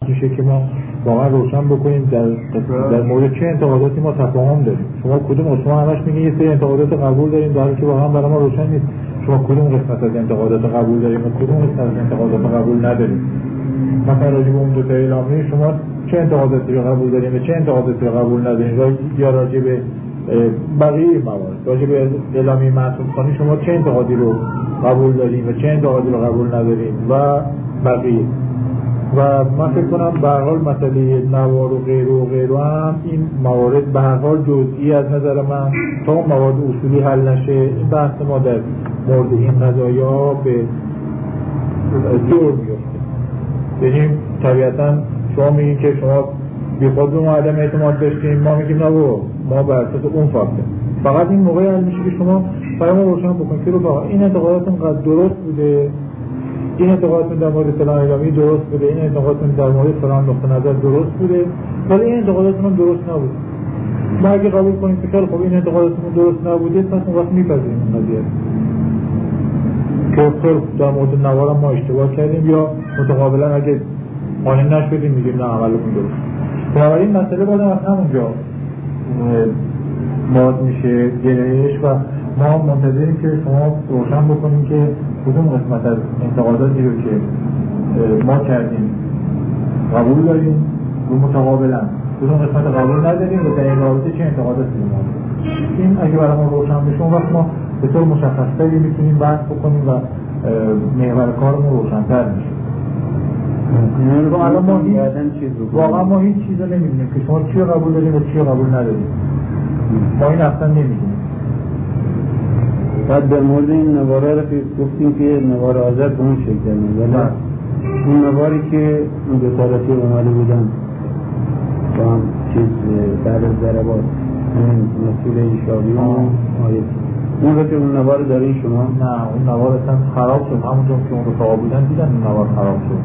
میشه که ما واقعا روشن بکنیم در مورد چه انتقاداتی ما تفاهم داریم. شما کدوم شما همش میگین یه سری انتقادات قبول داریم، در حالی که واقعا برای ما روشن نیست شما کدوم قسمت از انتقادات قبول داریم و کدوم قسمت از انتقادات قبول نداریم. مثلا راجع به اون دو تا اعلامیه شما چه انتقاداتی رو قبول داریم و چه انتقاداتی رو قبول نداریم، یا راجع به بقیه موارد، راجع به اعلامیه معصومخانی شما چه انتقادی رو قبول داریم و چه انتقادی رو قبول نداریم و بقیه. و من فکر کنم به هر حال مسئله نوار و غیره هم این موارد به هر حال جزئی از نظر من تا اون موارد اصولی حل نشه این بحث ما در مورد این قضایا به جور میفته. یعنی طبیعتا شما میگین که شما بی خود به ما عدم اعتماد داشتیم، ما میگیم نه ما بر اساس اون فاکتور. فقط این موقعی حل میشه که شما برای ما روشن بکنید که رو این انتقاداتون قد درست بوده، این انتقاداتون در مورد فلان اعلامیه درست بوده، این انتقاداتون در مورد فلان نقطه نظر درست بوده، ولی این انتقاداتون هم درست نبوده. ما اگه قبول کنیم که خیلی خوب این انتقاداتون درست نبوده، پس اون وقت میپذیریم این قضیه که خیلی در مورد نوار ما اشتباه کردیم، یا متقابلا اگه قانع نشدیم میگیم نه عملمون درست. بنابراین مسئله باید از همونجا ماد میشه گرهش و ما منتظریم که شما روشن بکنیم که کدوم قسمت از انتقاداتی رو که ما کردیم قبول داریم و متقابلا کدوم قسمت قبول نداریم و در این رابطه چه انتقاداتی رو ما داریم. این اگه برای ما روشن بشه اون وقت ما به طور مشخصتری میتونیم بحث بکنیم و محور کارمون روشن‌تر میشه. واقعا ما هیچ چیز رو نمیدونیم که شما چی قبول داریم و چی قبول نداریم. ما این اصلا نمیدونیم. بعد در مورد این نواره رو گفتیم که نوار آزاد به اون شکل ولی اون نواری که اون دو طرفی اومده بودن با هم چیز بعد از ضربات این مسئول ایشابی و آیت اون رو که اون نوار دارین شما؟ نه اون نوار اصلا خراب شد، همونجور که اون رفاقا بودن دیدن اون نوار خراب شد.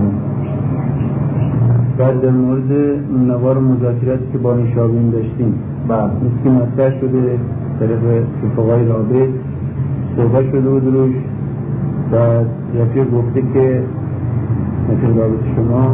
بعد در مورد نوار مذاکراتی که با ایشابی داشتیم مثل که مطرح شده طرف رفاقای رابط صحبت شده بود روش و رفیق گفته که مثل رابط شما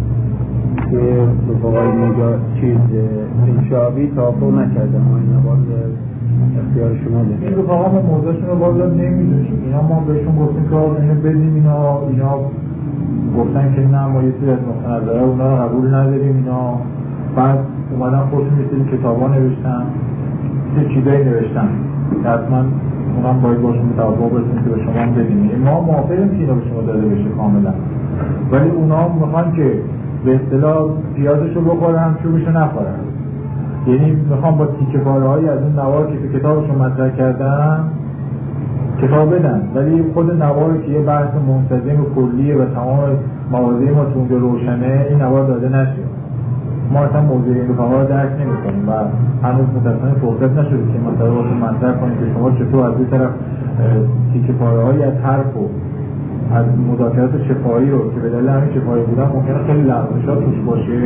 که رفاقای چیز انشابی توافق نکرده ما این نوار اختیار شما ده. این رفاقا ما موضوعشون رو باز نمیدونیم، اینا ما بهشون گفتیم که اینو بدیم، اینا گفتن که نه ما یه سری از نقطه نظره اونا رو قبول نداریم. اینا بعد اومدن خودشون یه سری کتابا نوشتن، یه چیزایی نوشتن که حتما اونم باید باشون توافق برسیم که به شما هم بدیم. ما موافقیم که اینا به شما داده بشه کاملا، ولی اونا میخوان که به اصطلاح پیازشو بخورن چوبشو نخورن. یعنی میخوام با تیکه پاره‌هایی از اون نوار که تو کتابشون مطرح کردن کتاب بدن، ولی خود نوار که یه بحث منتظم و کلیه و تمام موازی ما تو اونجا روشنه این نوار داده نشه. ما اصلا موضوع این رفاقا رو درک نمی‌کنیم و هنوز متأسفانه فرصت نشده که مثلا واسه مطرح کنیم که شما چطور از این طرف تیکه پاره‌هایی از حرف و از مذاکرات شفاهی رو که به دلیل همین شفاهی بودن ممکنه خیلی لغزشات توش باشه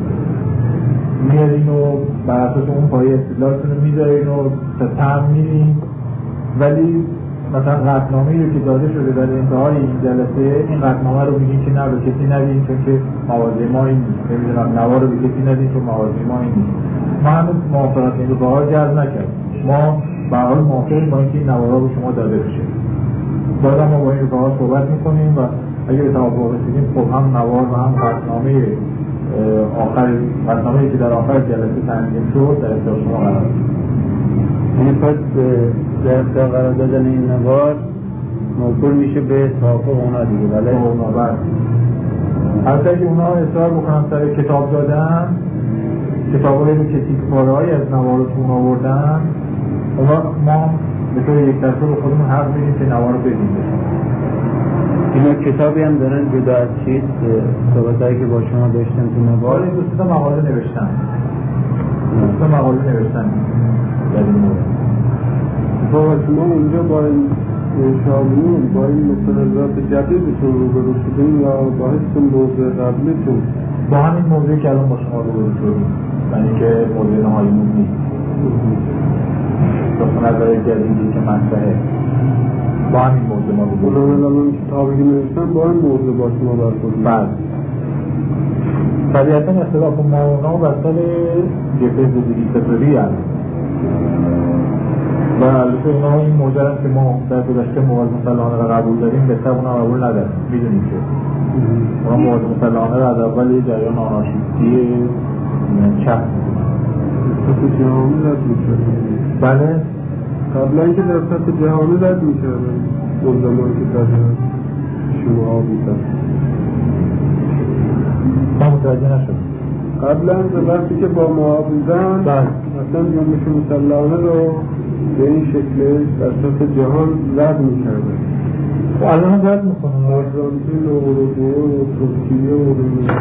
میارین و بر اساس اون پایه استدلالتون رو میذارین و تا تم میرین، ولی مثلا قطعنامه‌ای رو که داده شده در انتهای این جلسه این قطعنامه رو میگین که نه به کسی ندین چون که موازی ما این نیست، نمیدونم نوار رو به کسی ندین چون موازی ما این نیست. ما هنوز موافقت این رفاقا جذب نکردیم، ما به هر حال موافقیم با اینکه این نوارا به شما داده بشه. بعد ما با این رفاقا صحبت میکنیم و اگه به توافق رسیدیم خب هم نوار و هم قطعنامه قطعنامه‌ای که در آخر جلسه تنظیم شد در اختیار شما قرار می‌گیره. این پس در اختیار قرار دادن این نوار موکول میشه به توافق اونا دیگه، ولی اونا بعد حتی اگه اونا اصرار بکنن سر کتاب دادن، کتابایی رو که تیک‌پاره‌هایی از نوارتون آوردن، اونا ما به طور یک طرفه به خودمون حق میدیم که نوار رو بدیم. اینا کتابی هم دارن جدا از چیز صحبتایی که با شما داشتن تو نوار؟ دوستا مقاله نوشتن در این مورد. با شما اونجا با این شاملون با این مستندات جدیدتون روبرو شدیم یا با هستون موضوع قبلیتون؟ با همین موضوعی که الان با شما روبرو شدیم، یعنی که موضوع نهاییمون نیست، با نظر جدیدی که مطرحه با همین موضوع ما روبرو شدیم. الان کتابی که نوشتن با این موضوع با شما برخورد. بعد طبیعتا اختلاف ما و اونا بسال جبهه ضد دیکتاتوری هست و البته اونا این موجه که ما در گذشته موارد مسلحانه را قبول داریم بهتر اونا قبول نداریم. میدونیم که اونا موارد مسلحانه را از اول یه جریان آنارشیستی چپ سطح جهانی رد می‌شدن. بله قبلا که در سطح جهانی رد می‌کردن اون زمان که در شما بودن. من متوجه نشدم. قبلا وقتی که با ما بودن اصلا جنبش مسلحانه رو به این شکل در سطح جهان رد می‌کردن. و الان هم رد میکنن آرژانتین و اروگوئه و ترکیه و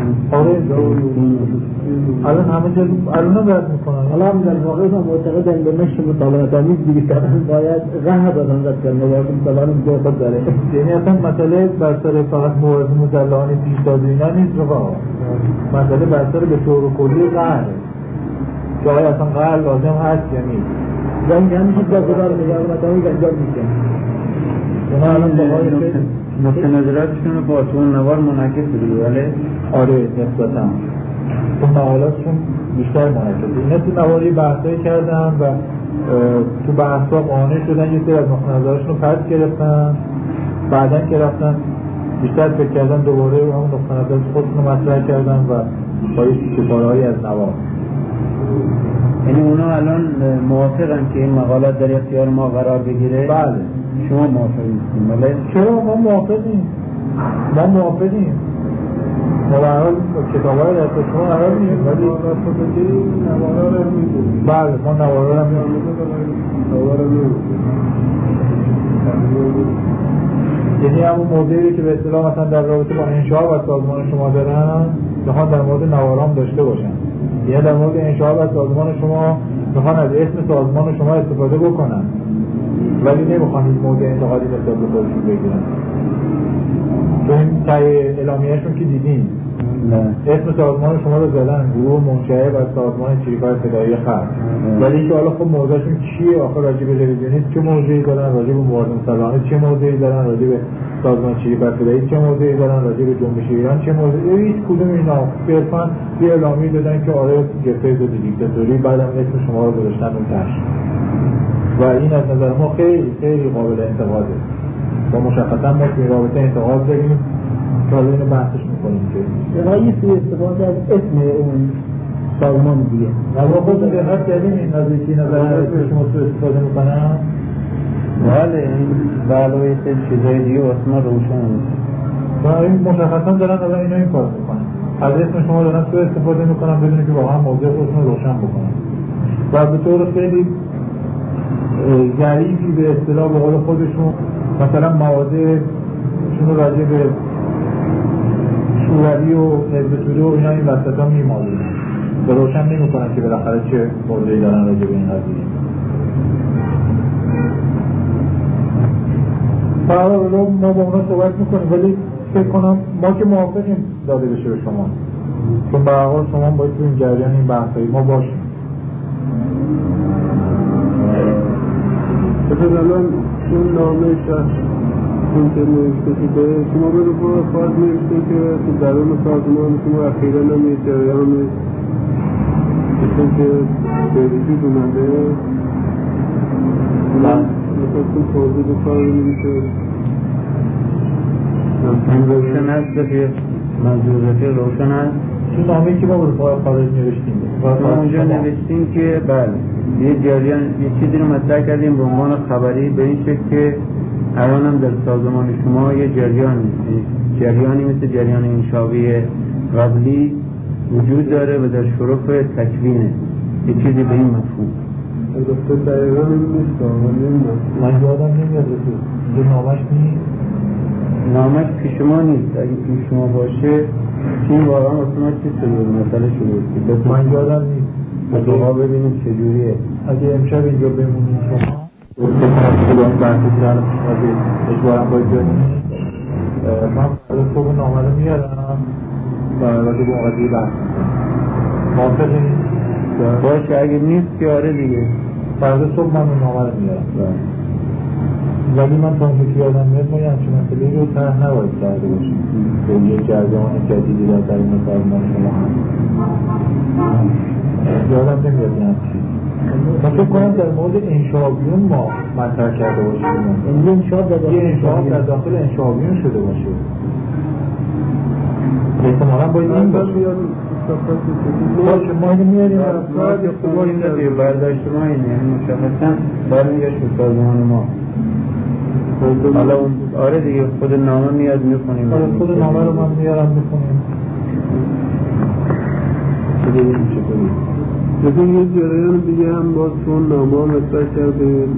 الان همه جا الان هم رد میکنن. الان در واقع ما معتقدن به نشر مطالعات آمیز دیگه کردن باید ره بدن رد کردن موارد مسلحانه جای خود داره. یعنی اصلا مسئله بر سر فقط موارد مسلحانه پیش داده اینا نیست رفاقا. مسئله بر سر به طور کلی قهره که آیا اصلا قهر لازم هست یا نیست. یعنی همیشه با گذار نگاه آمیز انجام میشه. اونا الان باقای نقطه نظراتشون رو با تو نوار منعکس دیگه ولی آره نسبتا تو مقالاتشون بیشتر منعکسه. اینا تو نواری بحثایی کردن و تو بحثا قانع شدن یه سری از نقطه نظراتشون رو پس گرفتن، بعدن که رفتن بیشتر فکر کردن دوباره همون نقطه نظر خودشون رو مطرح کردن و با یه ستاره‌ای از نوار. یعنی اونا الان موافقن که این مقالات در اختیار ما قرار بگیره؟ بله. شما موافق نیستیم ولی چرا ما موافقیم؟ ما موافقیم. ما به هر حال کتاب‌های دست شما قرار می‌گیریم ولی نوارا رو می‌دونیم. بله ما نوارا رو می‌دونیم. یعنی همون موضوعی که به اصطلاح مثلا در رابطه با انشاء و سازمان شما دارن میخوان در مورد نوارام داشته باشن. یعنی در مورد انشاء و سازمان شما میخوان از اسم سازمان شما استفاده بکنن ولی نمیخوان این موضوع انتقادی نسبت به خودشون بگیرن. چون این تای اعلامیه‌شون که دیدین اسم سازمان شما رو زدن گروه منشأ و سازمان چریک‌های فدایی خلق ولی که حالا خب موضوعشون چیه آخر راجع به رژیونیسم چه موضوعی دارن، راجع به موارد مسلحانه چه موضوعی دارن، راجع به سازمان چریک‌های فدایی چه موضوعی دارن، راجع به جنبش ایران چه موضوعی. هیچ کدوم اینا صرفاً یه اعلامیه دادن که آره جبهه ضد دیکتاتوری بعدم اسم شما رو گذاشتن اون تاش و این از نظر ما خیلی خیلی قابل انتقاده. با مشخصا ما توی رابطه انتقاد داریم که حالا اینو بحثش میکنیم که رئیس استفاده از اسم اون سازمان دیگه و ما خود دقت کردیم این نزدیکی نظر شما تو استفاده میکنن بله این علاوه چیزای دیگه واسه ما روشن و این مشخصا دارن الان اینا این کار میکنن از اسم شما دارن تو استفاده میکنن بدون که واقعا موضوع خودشون رو روشن بکنن و به طور خیلی ظریفی به اصطلاح به قول خودشون مثلا موادشون رو راجع به شوروی و حزب توده و اینا این وسط ها میمالون به روشن نمی کنن که بالاخره چه موضوعی دارن راجع به این قضیه. برای ما با اونا صحبت میکنیم ولی فکر کنم ما که موافقیم داده بشه به شما چون به هر حال شما باید تو این جریان این بحثایی ما باشیم. بسید الان اون نامه شهر اون که نوشته شده شما به رفاه خواهد نوشته که تو درون سازمان شما اخیرا هم یه جریان مثل که به وجود اومده میخواستم توضیح بکنم این روشن هست که منظورتی روشن هست تو نامه‌ای که ما به رفاه خارج نوشتیم ما اونجا نوشتیم که بله یه جریان یه چیزی رو مطرح کردیم به عنوان خبری به این شکل که الان هم در سازمان شما یه جریانی مثل جریان انشاوی قبلی وجود داره و در شرف تکوینه یه چیزی به این مفهوم. البته دقیقا این نیست من یادم نمیاد رسید اینجا نامش نیست نامش پیش ما نیست اگه پیش شما باشه این واقعا واسه ما چی شده مسئله شده من یادم نیست دوها ببینیم چجوریه اگه امشب اینجا بمونیم شما بکنم بحثی که الان اگه اجبارم باید بمونیم من فردا صبح نامه رو میارم و راجع به اون قضیه بحث موافق نیست باشه اگه نیست که آره دیگه فردا صبح من اون نامه رو میارم ولی من تا اونجا که یادم میاد ما یه همچین مسئله اصولی رو طرح نباید کرده باشیم به یک جریان جدیدی در درون سازمان شما هم یادم نمیاد این چیز من فکر کنم در مورد انشابیون ما مطرح کرده باشیم یه انشاب در داخل انشابیون شده باشه احتمالا باید این باشه باشه ما اینو میاریم باید اختباری نداره برداشت ما اینه یعنی مشخصا برمیگشت به سازمان ما حالا اون آره دیگه خود نامه میاد میخونیم خود نامه رو من میارم میخونیم لیکن یه جریان دیگه هم باز چون نامه مطرح کردیم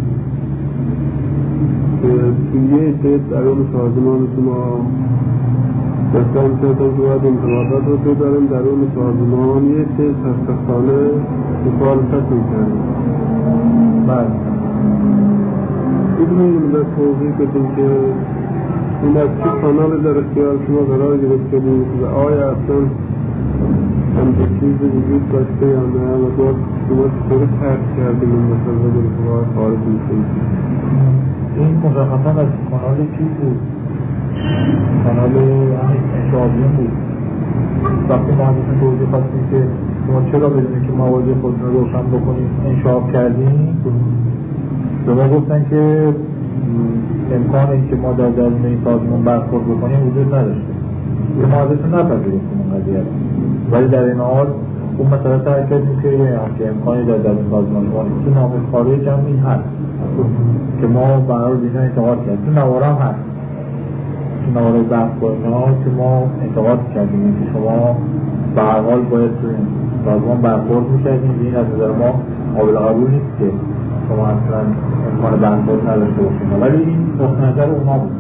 که توی یه عده درون سازمان شما مثلا که تا باید انتقادات رو ببریم درون سازمان یه عده تصدیقانه مخالفت می‌کردیم. بله می‌دونیم در توضیح بدیم که این از چه کانال در اختیار شما قرار گرفته بود و آیا اصلا همچه چیزی وجود داشته یا نه و باید شما چطور ترک کردیم این مسئله رو که خارج می‌کنیم. این مشخصا از کانال چیز بود کانال انشابیون بود وقتی ما ازشون توضیح خواستیم که شما چرا بدونید که موازی خودتون رو روشن بکنید انشاب کردیم به ما گفتن که امکان این که ما در درون این سازمان برخورد بکنیم وجود نداشته که ما ازشون نپذیرفتیم این قضیه ولی در این حال اون مسئله ترک کردیم که امکانی در درون سازمان تو نامه خارج هم این هست که ما برای دیگه انتقاد کردیم تو نواره هم هست تو نواره بحث با اینا که ما انتقاد کردیم که شما به هر حال باید تو این سازمان برخورد میکردیم این از نظر ما قابل قبول نیست که شما اصلا امکان برخورد نداشته باشیم ولی این نقطه نظر اونا بود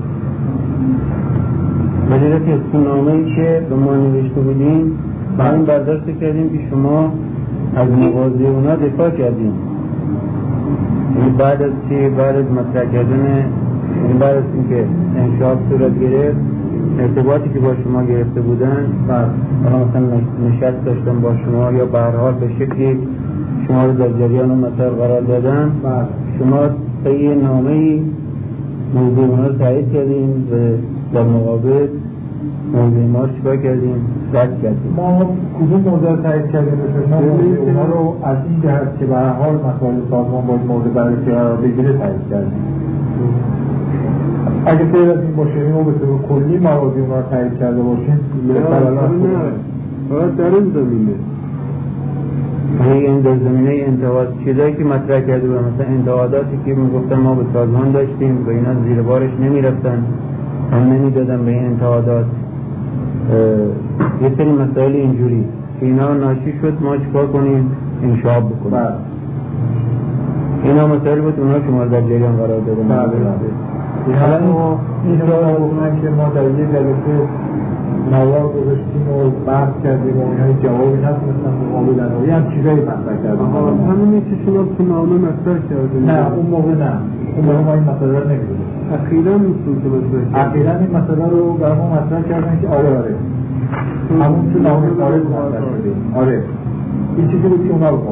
ولی رفیق تو نامه‌ای که به ما نوشته بودیم با این برداشت کردیم که شما از مواضع اونا دفاع کردیم بعد از که بعد از مطرح کردن بعد از اینکه انشاب صورت گرفت ارتباطی که با شما گرفته بودن مثلا نشست داشتن با شما یا به هر حال به شکلی شما رو در جریان مطلب قرار دادن شما طی نامه‌ای موضوع اونا رو تایید کردیم و در مقابل موضوع ما رو چیکار کردیم؟ رد کردیم ما کدوم موضوع رو تایید کردیم ما موضوع اونا رو از این جهت که به هر حال مسائل سازمان باید مورد بررسی قرار بگیره تایید کردیم اگه غیر از این باشه ما به طور کلی موازی اونا رو تایید کرده باشیم فقط در این زمینه این در زمینه انتقاد چیزایی که مطرح کرده بود مثلا انتقاداتی که میگفتن ما به سازمان داشتیم و اینا زیر بارش نمیرفتن هم نمیدادن به این انتقادات یه سری مسائل اینجوری که اینا ناشی شد ما چیکار کنیم انشاب بکنیم اینا مسائل بود اونا که ما در جریان قرار دادن حالا این رو گفتن که ما در یه جلسه نوار گذاشتیم و بحث کردیم و اینهای جوابی نتونستن مقابل دنوی هم چیزایی مطرح کردیم همینی که شما تو نامه مطرح کردیم نه اون موقع نه اون موقع ما این مسئله رو نمیدونیم اخیراً میتونیم که مطرح اخیراً این مسئله رو برای ما مطرح کردن که آره همون تو نامه خارج مطرح کردیم آره این چیزی بود که اونا رو ما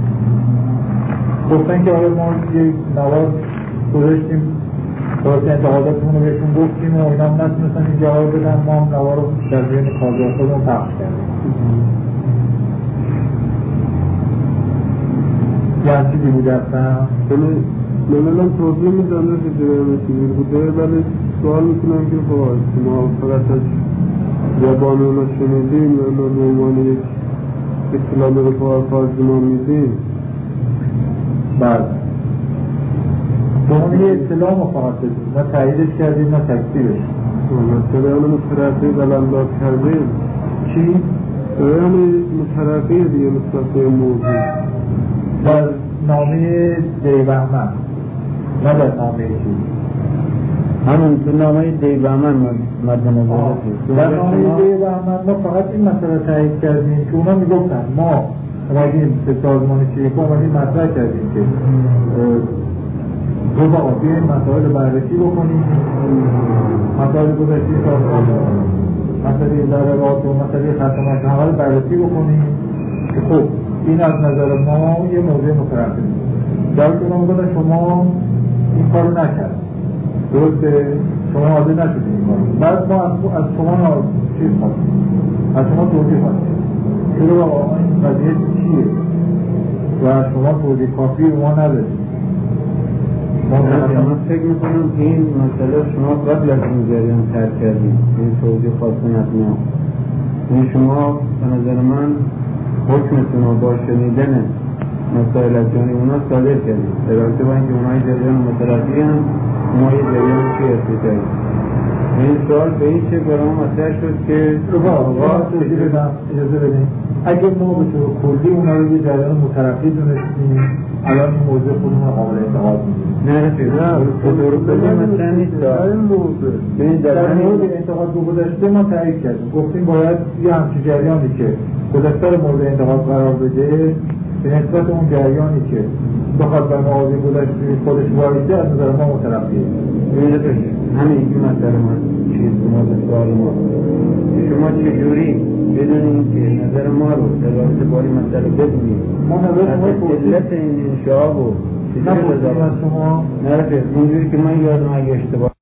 گفتن که آره ما یه نوار گذاشتیم درست انتقاداتمون رو بهشون گفتیم و اینا هم نتونستن این جواب بدن ما هم نوار رو در بین کارگاه خودمون پخش کردیم یه چیزی بوده اصلا من الان توضیح میدم که جریان چیزی بوده ولی سوال میکنم که شما فقط از زبان اونا شنیدیم و اونا به عنوان یک اطلاع به رفاه سازمان میدیم بله شما یه اطلاع مفاقت بدیم نه تاییدش کردیم نه تکذیبش جریان مترقی بلنداد کردیم چی؟ جریان مترقی دیگه نسبت موضوع در نامه دیوهمن نه در نامه چی؟ همون تو نامه دیوهمن مد نظر در نامه دیوهمن ما فقط این مسئله تایید کردیم که اونا میگفتن ما اومدیم به سازمان شیخ اومدیم مطرح کردیم که رو با آفیه مسائل بررسی بکنیم مسائل گذشتی سازمان مسئله ضربات و مسئله خدمات حمل بررسی بکنیم که خب این از نظر ما یه موضوع مترقی در که اونا میگفتن شما این کارو نکرد درسته شما حاضر نشدید این کار. بعد ما از شما چیز خواستیم، از شما توضیح خواستیم چرا آقا این قضیه چیه و شما توضیح کافی رو ما ندارید. من فکر میکنم که این مسئله شما قبل از این جریان ترک کردید، این توضیح خواستن از ما. این شما به نظر من حکمتون رو با شنیدن مسائل از جانی اونا صادر کردید، البته با اینکه اونهای جریان مترقی هم ما یه جریان چی ارتکایی. این سوال به این چه برای ما مطرح شد که اجازه بدیم اگه ما به طور کلی اونا رو یه جریان مترقی دونستیم الان این موضوع خودمون رو قابل انتقاد می‌دونیم. نه رفیق، به طور کلی مطرح نیست. در مورد انتقاد به گذشته ما تایید کردیم، گفتیم باید یه همچین جریانی که گذشته رو مورد انتقاد قرار بده به نسبت اون جریانی که بخواد بر موازی گذشته خودش وایسته از نظر ما مترقیه. همین این مسئله ما چیز ما به سوال ما شما چجوری بدونید که نظر ما رو در رابطه با این مسئله بدونید؟ ما نظر شما علت این انشاء و چیزی رو شما نرفت اینجوری که من یادم اگه اشتباه